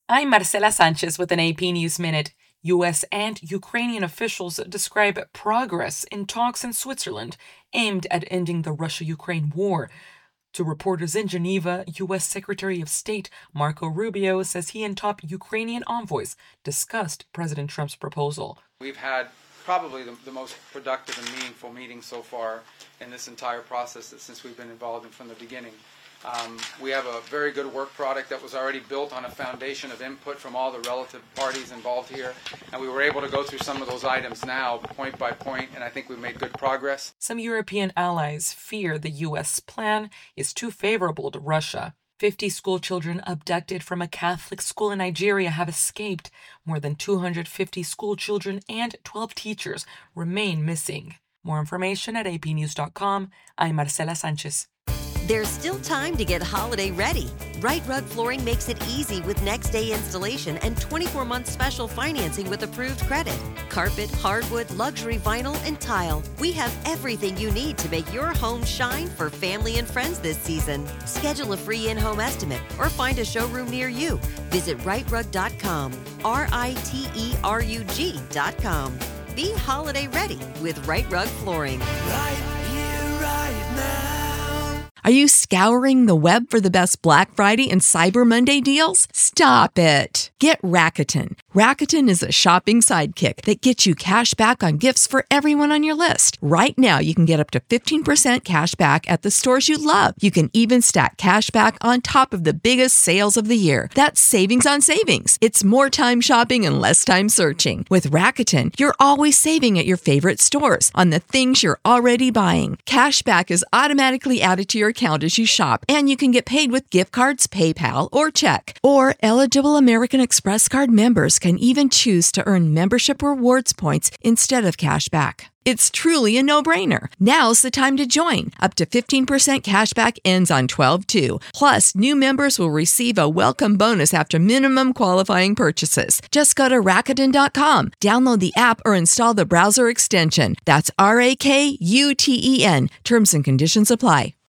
I'm Marcela Sanchez with an AP News Minute. U.S. and Ukrainian officials describe progress in talks in Switzerland aimed at ending the Russia-Ukraine war. To reporters in Geneva, U.S. Secretary of State Marco Rubio says he and top Ukrainian envoys discussed President Trump's proposal. We've had probably the most productive and meaningful meeting so far in this entire process since we've been involved from the beginning. We have a very good work product that was already built on a foundation of input from all the relative parties involved here, and we were able to go through some of those items now, point by point, and I think we've made good progress. Some European allies fear the U.S. plan is too favorable to Russia. 50 school children abducted from a Catholic school in Nigeria have escaped. More than 250 school children and 12 teachers remain missing. More information at apnews.com. I'm Marcela Sanchez. There's still time to get holiday ready. Right Rug Flooring makes it easy with next day installation and 24-month special financing with approved credit. Carpet, hardwood, luxury vinyl, and tile. We have everything you need to make your home shine for family and friends this season. Schedule a free in-home estimate or find a showroom near you. Visit rightrug.com, RITERUG.com. Be holiday ready with Right Rug Flooring. Right here, right now. Are you scouring the web for the best Black Friday and Cyber Monday deals? Stop it. Get Rakuten. Rakuten is a shopping sidekick that gets you cash back on gifts for everyone on your list. Right now, you can get up to 15% cash back at the stores you love. You can even stack cash back on top of the biggest sales of the year. That's savings on savings. It's more time shopping and less time searching. With Rakuten, you're always saving at your favorite stores on the things you're already buying. Cash back is automatically added to your account as you shop, and you can get paid with gift cards, PayPal, or check. Or eligible American Express card members can even choose to earn membership rewards points instead of cash back. It's truly a no-brainer. Now's the time to join. Up to 15% cash back ends on 12/2. Plus, new members will receive a welcome bonus after minimum qualifying purchases. Just go to Rakuten.com, download the app, or install the browser extension. That's RAKUTEN. Terms and conditions apply.